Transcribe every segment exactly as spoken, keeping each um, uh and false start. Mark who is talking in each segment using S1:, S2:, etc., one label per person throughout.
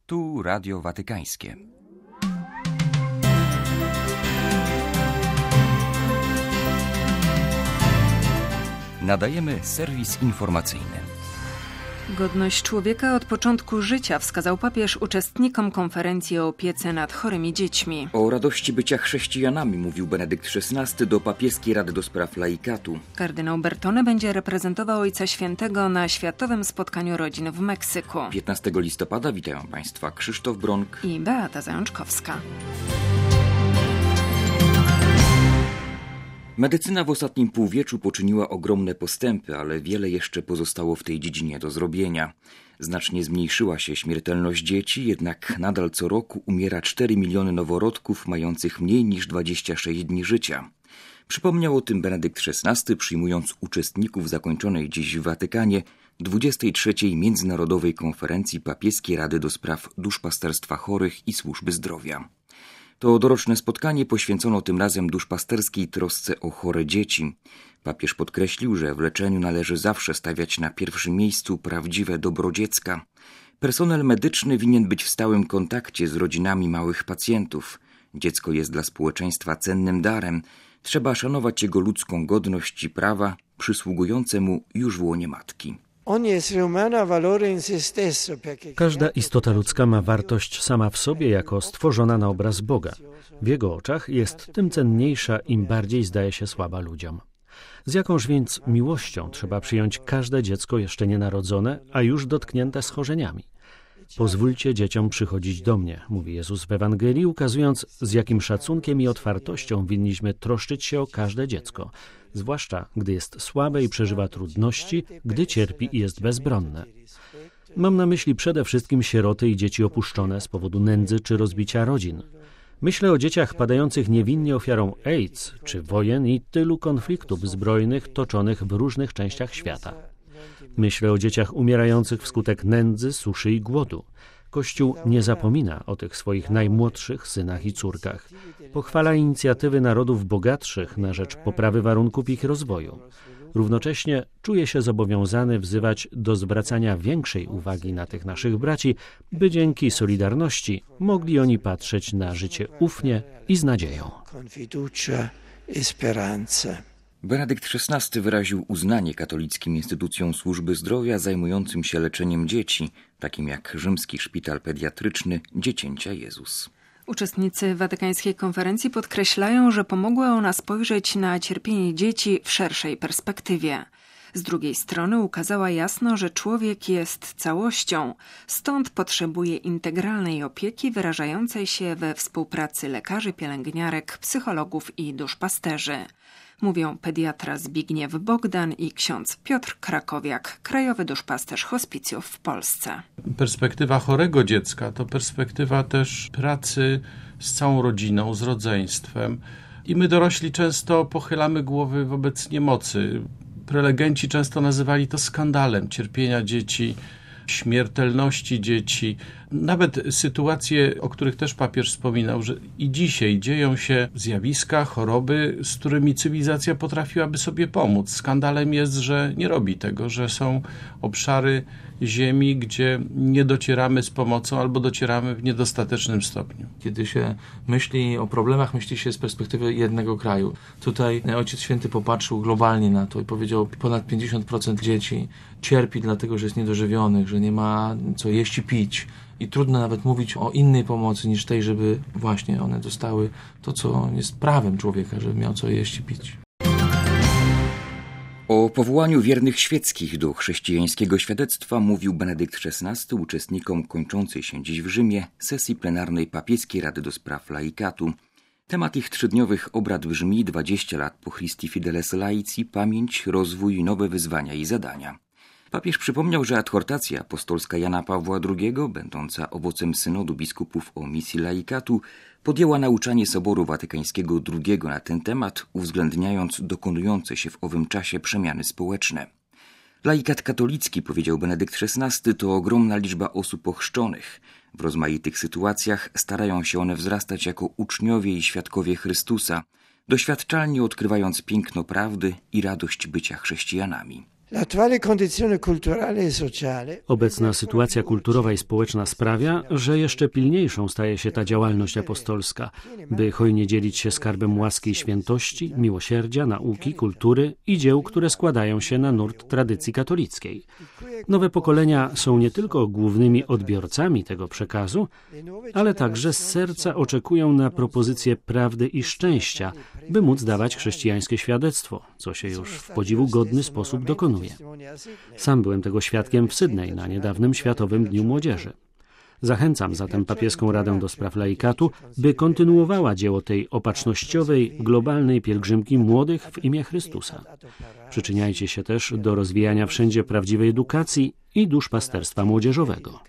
S1: Tu Radio Watykańskie. Nadajemy serwis informacyjny.
S2: Godność człowieka od początku życia, wskazał papież uczestnikom konferencji o opiece nad chorymi dziećmi.
S1: O radości bycia chrześcijanami mówił Benedykt szesnasty do Papieskiej Rady do Spraw Laikatu.
S2: Kardynał Bertone będzie reprezentował Ojca Świętego na Światowym Spotkaniu Rodzin w Meksyku.
S1: piętnastego listopada witają Państwa Krzysztof Bronk
S2: i Beata Zajączkowska.
S1: Medycyna w ostatnim półwieczu poczyniła ogromne postępy, ale wiele jeszcze pozostało w tej dziedzinie do zrobienia. Znacznie zmniejszyła się śmiertelność dzieci, jednak nadal co roku umiera cztery miliony noworodków mających mniej niż dwadzieścia sześć dni życia. Przypomniał o tym Benedykt szesnasty, przyjmując uczestników zakończonej dziś w Watykanie dwudziestej trzeciej Międzynarodowej Konferencji Papieskiej Rady do Spraw Duszpasterstwa Chorych i Służby Zdrowia. To doroczne spotkanie poświęcono tym razem duszpasterskiej trosce o chore dzieci. Papież podkreślił, że w leczeniu należy zawsze stawiać na pierwszym miejscu prawdziwe dobro dziecka. Personel medyczny winien być w stałym kontakcie z rodzinami małych pacjentów. Dziecko jest dla społeczeństwa cennym darem. Trzeba szanować jego ludzką godność i prawa przysługujące mu już w łonie matki.
S3: Każda istota ludzka ma wartość sama w sobie jako stworzona na obraz Boga. W Jego oczach jest tym cenniejsza, im bardziej zdaje się słaba ludziom. Z jakąż więc miłością trzeba przyjąć każde dziecko jeszcze nienarodzone, a już dotknięte schorzeniami. Pozwólcie dzieciom przychodzić do mnie, mówi Jezus w Ewangelii, ukazując, z jakim szacunkiem i otwartością winniśmy troszczyć się o każde dziecko, zwłaszcza gdy jest słabe i przeżywa trudności, gdy cierpi i jest bezbronne. Mam na myśli przede wszystkim sieroty i dzieci opuszczone z powodu nędzy czy rozbicia rodzin. Myślę o dzieciach padających niewinnie ofiarą AIDS czy wojen i tylu konfliktów zbrojnych toczonych w różnych częściach świata. Myślę o dzieciach umierających wskutek nędzy, suszy i głodu. Kościół nie zapomina o tych swoich najmłodszych synach i córkach. Pochwala inicjatywy narodów bogatszych na rzecz poprawy warunków ich rozwoju. Równocześnie czuje się zobowiązany wzywać do zwracania większej uwagi na tych naszych braci, by dzięki solidarności mogli oni patrzeć na życie ufnie i z nadzieją.
S1: Benedykt szesnasty wyraził uznanie katolickim instytucjom służby zdrowia zajmującym się leczeniem dzieci, takim jak Rzymski Szpital Pediatryczny Dziecięcia Jezus.
S2: Uczestnicy watykańskiej konferencji podkreślają, że pomogła ona spojrzeć na cierpienie dzieci w szerszej perspektywie. Z drugiej strony ukazała jasno, że człowiek jest całością, stąd potrzebuje integralnej opieki wyrażającej się we współpracy lekarzy, pielęgniarek, psychologów i duszpasterzy. Mówią pediatra Zbigniew Bogdan i ksiądz Piotr Krakowiak, krajowy duszpasterz hospicjów w Polsce.
S4: Perspektywa chorego dziecka to perspektywa też pracy z całą rodziną, z rodzeństwem. I my dorośli często pochylamy głowy wobec niemocy. Prelegenci często nazywali to skandalem cierpienia dzieci, śmiertelności dzieci. Nawet sytuacje, o których też papież wspominał, że i dzisiaj dzieją się zjawiska, choroby, z którymi cywilizacja potrafiłaby sobie pomóc. Skandalem jest, że nie robi tego, że są obszary ziemi, gdzie nie docieramy z pomocą albo docieramy w niedostatecznym stopniu.
S5: Kiedy się myśli o problemach, myśli się z perspektywy jednego kraju. Tutaj Ojciec Święty popatrzył globalnie na to i powiedział, że ponad pięćdziesiąt procent dzieci cierpi dlatego, że jest niedożywionych, że nie ma co jeść i pić. I trudno nawet mówić o innej pomocy niż tej, żeby właśnie one dostały to, co jest prawem człowieka, żeby miał co jeść i pić.
S1: O powołaniu wiernych świeckich do chrześcijańskiego świadectwa mówił Benedykt szesnasty uczestnikom kończącej się dziś w Rzymie sesji plenarnej Papieskiej Rady do Spraw Laikatu. Temat ich trzydniowych obrad brzmi dwadzieścia lat po Christi Fideles Laici, pamięć, rozwój, nowe wyzwania i zadania. Papież przypomniał, że adhortacja apostolska Jana Pawła drugiego, będąca owocem synodu biskupów o misji laikatu, podjęła nauczanie Soboru Watykańskiego drugiego na ten temat, uwzględniając dokonujące się w owym czasie przemiany społeczne. Laikat katolicki, powiedział Benedykt szesnasty, to ogromna liczba osób ochrzczonych. W rozmaitych sytuacjach starają się one wzrastać jako uczniowie i świadkowie Chrystusa, doświadczalnie odkrywając piękno prawdy i radość bycia chrześcijanami.
S3: Obecna sytuacja kulturowa i społeczna sprawia, że jeszcze pilniejszą staje się ta działalność apostolska, by hojnie dzielić się skarbem łaski i świętości, miłosierdzia, nauki, kultury i dzieł, które składają się na nurt tradycji katolickiej. Nowe pokolenia są nie tylko głównymi odbiorcami tego przekazu, ale także z serca oczekują na propozycję prawdy i szczęścia, by móc dawać chrześcijańskie świadectwo, co się już w podziwu godny sposób dokonuje. Sam byłem tego świadkiem w Sydney na niedawnym Światowym Dniu Młodzieży. Zachęcam zatem Papieską Radę do Spraw Laikatu, by kontynuowała dzieło tej opatrznościowej, globalnej pielgrzymki młodych w imię Chrystusa. Przyczyniajcie się też do rozwijania wszędzie prawdziwej edukacji i duszpasterstwa młodzieżowego.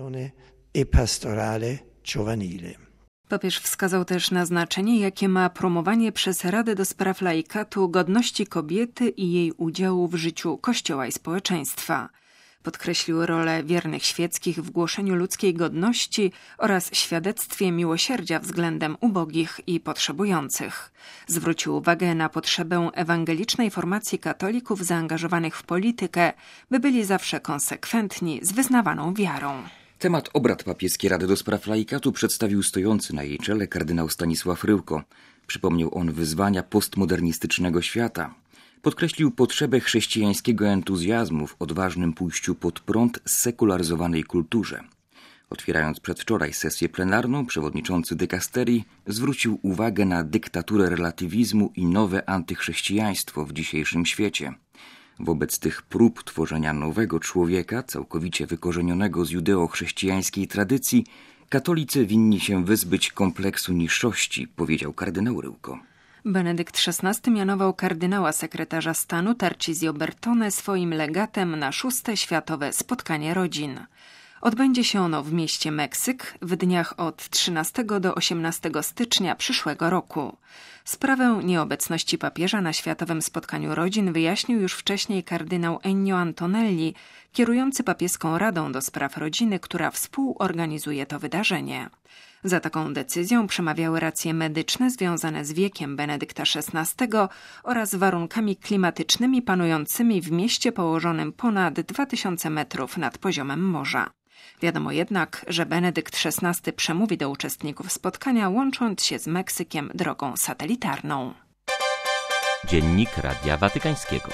S2: Papież wskazał też na znaczenie, jakie ma promowanie przez Radę do Spraw Laikatu godności kobiety i jej udziału w życiu Kościoła i społeczeństwa. Podkreślił rolę wiernych świeckich w głoszeniu ludzkiej godności oraz świadectwie miłosierdzia względem ubogich i potrzebujących. Zwrócił uwagę na potrzebę ewangelicznej formacji katolików zaangażowanych w politykę, by byli zawsze konsekwentni z wyznawaną wiarą.
S1: Temat obrad Papieskiej Rady do Spraw Laikatu przedstawił stojący na jej czele kardynał Stanisław Ryłko. Przypomniał on wyzwania postmodernistycznego świata. Podkreślił potrzebę chrześcijańskiego entuzjazmu w odważnym pójściu pod prąd zsekularyzowanej kulturze. Otwierając przedwczoraj sesję plenarną, przewodniczący dykasterii zwrócił uwagę na dyktaturę relatywizmu i nowe antychrześcijaństwo w dzisiejszym świecie. Wobec tych prób tworzenia nowego człowieka, całkowicie wykorzenionego z judeo-chrześcijańskiej tradycji, katolicy winni się wyzbyć kompleksu niższości, powiedział kardynał Ryłko.
S2: Benedykt szesnasty mianował kardynała sekretarza stanu Tarcisio Bertone swoim legatem na szóste Światowe Spotkanie Rodzin. Odbędzie się ono w mieście Meksyk w dniach od trzynastego do osiemnastego stycznia przyszłego roku. Sprawę nieobecności papieża na Światowym Spotkaniu Rodzin wyjaśnił już wcześniej kardynał Ennio Antonelli, kierujący Papieską Radą do Spraw Rodziny, która współorganizuje to wydarzenie. Za taką decyzją przemawiały racje medyczne związane z wiekiem Benedykta szesnastego oraz warunkami klimatycznymi panującymi w mieście położonym ponad dwa tysiące metrów nad poziomem morza. Wiadomo jednak, że Benedykt szesnasty przemówi do uczestników spotkania, łącząc się z Meksykiem drogą satelitarną.
S6: Dziennik Radia Watykańskiego.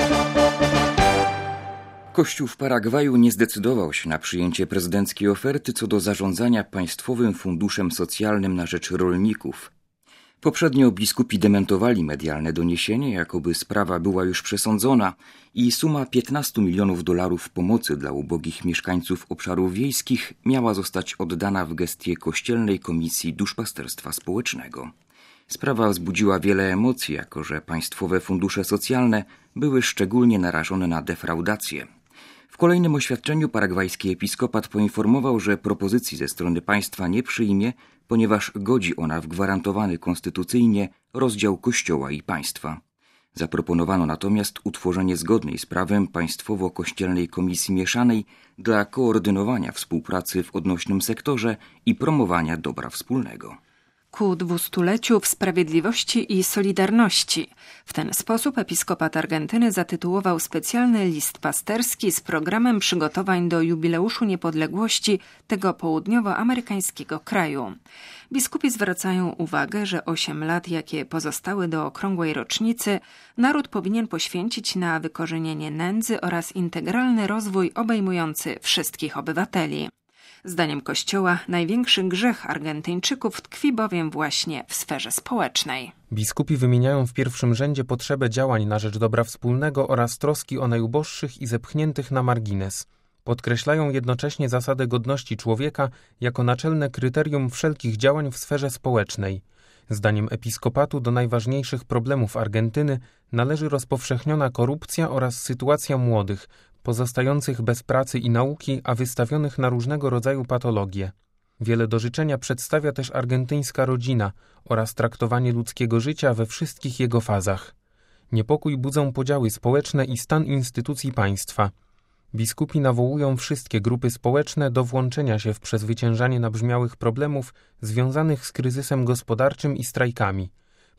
S1: Kościół w Paragwaju nie zdecydował się na przyjęcie prezydenckiej oferty co do zarządzania Państwowym Funduszem Socjalnym na rzecz rolników. Poprzednio biskupi dementowali medialne doniesienie, jakoby sprawa była już przesądzona i suma piętnaście milionów dolarów pomocy dla ubogich mieszkańców obszarów wiejskich miała zostać oddana w gestię Kościelnej Komisji Duszpasterstwa Społecznego. Sprawa wzbudziła wiele emocji, jako że państwowe fundusze socjalne były szczególnie narażone na defraudację. W kolejnym oświadczeniu paragwajski episkopat poinformował, że propozycji ze strony państwa nie przyjmie, ponieważ godzi ona w gwarantowany konstytucyjnie rozdział Kościoła i państwa. Zaproponowano natomiast utworzenie zgodnej z prawem Państwowo-Kościelnej Komisji Mieszanej dla koordynowania współpracy w odnośnym sektorze i promowania dobra wspólnego.
S2: Ku dwustuleciu w sprawiedliwości i solidarności. W ten sposób episkopat Argentyny zatytułował specjalny list pasterski z programem przygotowań do jubileuszu niepodległości tego południowoamerykańskiego kraju. Biskupi zwracają uwagę, że osiem lat, jakie pozostały do okrągłej rocznicy, naród powinien poświęcić na wykorzenienie nędzy oraz integralny rozwój obejmujący wszystkich obywateli. Zdaniem Kościoła największy grzech Argentyńczyków tkwi bowiem właśnie w sferze społecznej.
S7: Biskupi wymieniają w pierwszym rzędzie potrzebę działań na rzecz dobra wspólnego oraz troski o najuboższych i zepchniętych na margines. Podkreślają jednocześnie zasadę godności człowieka jako naczelne kryterium wszelkich działań w sferze społecznej. Zdaniem episkopatu do najważniejszych problemów Argentyny należy rozpowszechniona korupcja oraz sytuacja młodych, pozostających bez pracy i nauki, a wystawionych na różnego rodzaju patologie. Wiele do życzenia przedstawia też argentyńska rodzina oraz traktowanie ludzkiego życia we wszystkich jego fazach. Niepokój budzą podziały społeczne i stan instytucji państwa. Biskupi nawołują wszystkie grupy społeczne do włączenia się w przezwyciężanie nabrzmiałych problemów związanych z kryzysem gospodarczym i strajkami.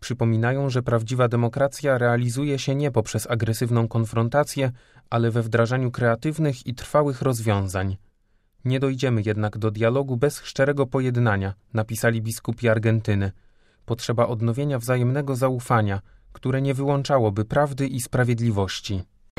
S7: Przypominają, że prawdziwa demokracja realizuje się nie poprzez agresywną konfrontację, ale we wdrażaniu kreatywnych i trwałych rozwiązań. Nie dojdziemy jednak do dialogu bez szczerego pojednania, napisali biskupi Argentyny. Potrzeba odnowienia wzajemnego zaufania, które nie wyłączałoby prawdy i sprawiedliwości.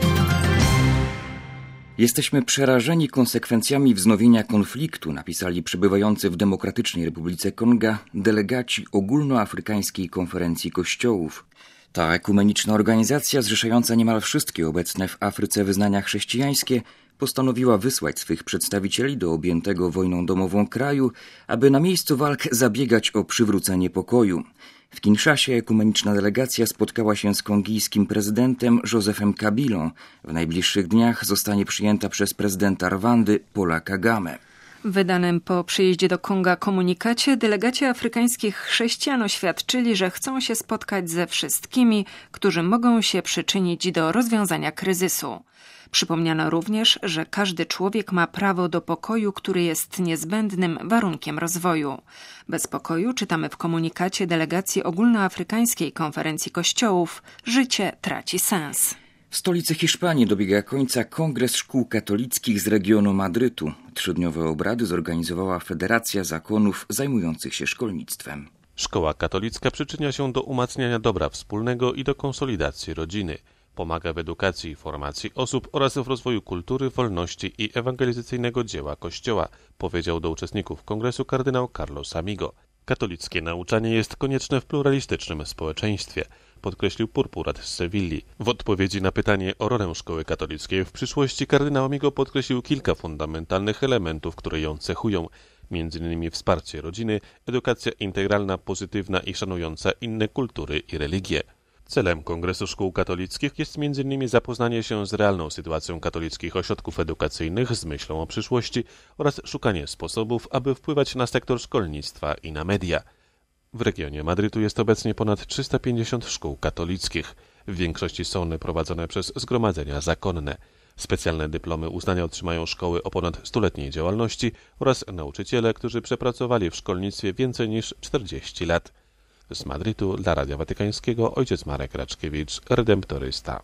S1: Jesteśmy przerażeni konsekwencjami wznowienia konfliktu, napisali przybywający w Demokratycznej Republice Konga delegaci Ogólnoafrykańskiej Konferencji Kościołów. Ta ekumeniczna organizacja, zrzeszająca niemal wszystkie obecne w Afryce wyznania chrześcijańskie, postanowiła wysłać swych przedstawicieli do objętego wojną domową kraju, aby na miejscu walk zabiegać o przywrócenie pokoju. W Kinszasie ekumeniczna delegacja spotkała się z kongijskim prezydentem Josephem Kabilą. W najbliższych dniach zostanie przyjęta przez prezydenta Rwandy Paula Kagame.
S2: W wydanym po przyjeździe do Konga komunikacie delegaci afrykańskich chrześcijan oświadczyli, że chcą się spotkać ze wszystkimi, którzy mogą się przyczynić do rozwiązania kryzysu. Przypomniano również, że każdy człowiek ma prawo do pokoju, który jest niezbędnym warunkiem rozwoju. Bez pokoju, czytamy w komunikacie delegacji Ogólnoafrykańskiej Konferencji Kościołów, życie traci sens.
S1: W stolicy Hiszpanii dobiega końca Kongres Szkół Katolickich z regionu Madrytu. Trzydniowe obrady zorganizowała Federacja Zakonów zajmujących się szkolnictwem.
S8: Szkoła katolicka przyczynia się do umacniania dobra wspólnego i do konsolidacji rodziny. Pomaga w edukacji i formacji osób oraz w rozwoju kultury, wolności i ewangelizacyjnego dzieła Kościoła, powiedział do uczestników kongresu kardynał Carlos Amigo. Katolickie nauczanie jest konieczne w pluralistycznym społeczeństwie, podkreślił purpurat z Sewilli. W odpowiedzi na pytanie o rolę szkoły katolickiej w przyszłości kardynał Amigo podkreślił kilka fundamentalnych elementów, które ją cechują, między innymi wsparcie rodziny, edukacja integralna, pozytywna i szanująca inne kultury i religie. Celem Kongresu Szkół Katolickich jest między innymi zapoznanie się z realną sytuacją katolickich ośrodków edukacyjnych z myślą o przyszłości oraz szukanie sposobów, aby wpływać na sektor szkolnictwa i na media. W regionie Madrytu jest obecnie ponad trzysta pięćdziesiąt szkół katolickich. W większości są one prowadzone przez zgromadzenia zakonne. Specjalne dyplomy uznania otrzymają szkoły o ponad stuletniej działalności oraz nauczyciele, którzy przepracowali w szkolnictwie więcej niż czterdzieści lat. Z Madrytu dla Radia Watykańskiego ojciec Marek Raczkiewicz, redemptorysta.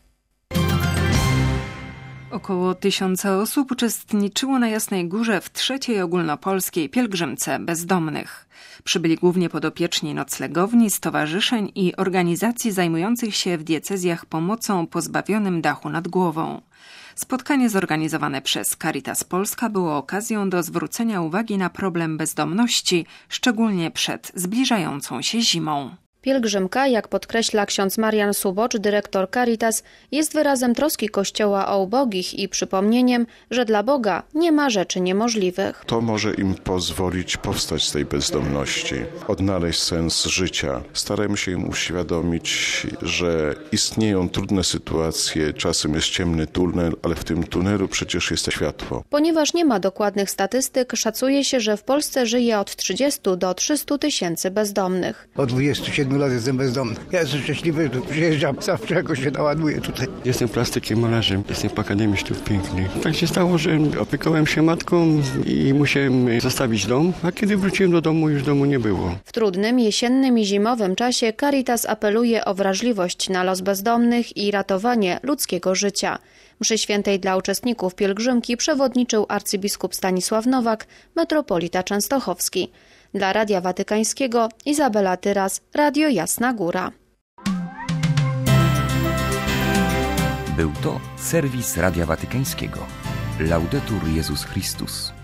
S2: Około tysiąca osób uczestniczyło na Jasnej Górze w trzeciej ogólnopolskiej pielgrzymce bezdomnych. Przybyli głównie podopieczni noclegowni, stowarzyszeń i organizacji zajmujących się w diecezjach pomocą pozbawionym dachu nad głową. Spotkanie zorganizowane przez Caritas Polska było okazją do zwrócenia uwagi na problem bezdomności, szczególnie przed zbliżającą się zimą.
S9: Pielgrzymka, jak podkreśla ksiądz Marian Subocz, dyrektor Caritas, jest wyrazem troski Kościoła o ubogich i przypomnieniem, że dla Boga nie ma rzeczy niemożliwych.
S10: To może im pozwolić powstać z tej bezdomności, odnaleźć sens życia. Starajmy się im uświadomić, że istnieją trudne sytuacje, czasem jest ciemny tunel, ale w tym tunelu przecież jest światło.
S9: Ponieważ nie ma dokładnych statystyk, szacuje się, że w Polsce żyje od trzydziestu do trzystu tysięcy bezdomnych.
S11: Od dwudziestu siedmiu lat jestem bezdomny. Ja jestem szczęśliwy, że przyjeżdżam, zawsze jakoś się naładuję tutaj.
S12: Jestem plastykiem, malarzem, jestem po Akademii Sztuk Pięknych. Tak się stało, że opiekowałem się matką i musiałem zostawić dom, a kiedy wróciłem do domu, już domu nie było.
S9: W trudnym, jesiennym i zimowym czasie Caritas apeluje o wrażliwość na los bezdomnych i ratowanie ludzkiego życia. Mszy świętej dla uczestników pielgrzymki przewodniczył arcybiskup Stanisław Nowak, metropolita częstochowski. Dla Radia Watykańskiego Izabela Tyras, Radio Jasna Góra.
S1: Był to serwis Radia Watykańskiego. Laudetur Jezus Chrystus.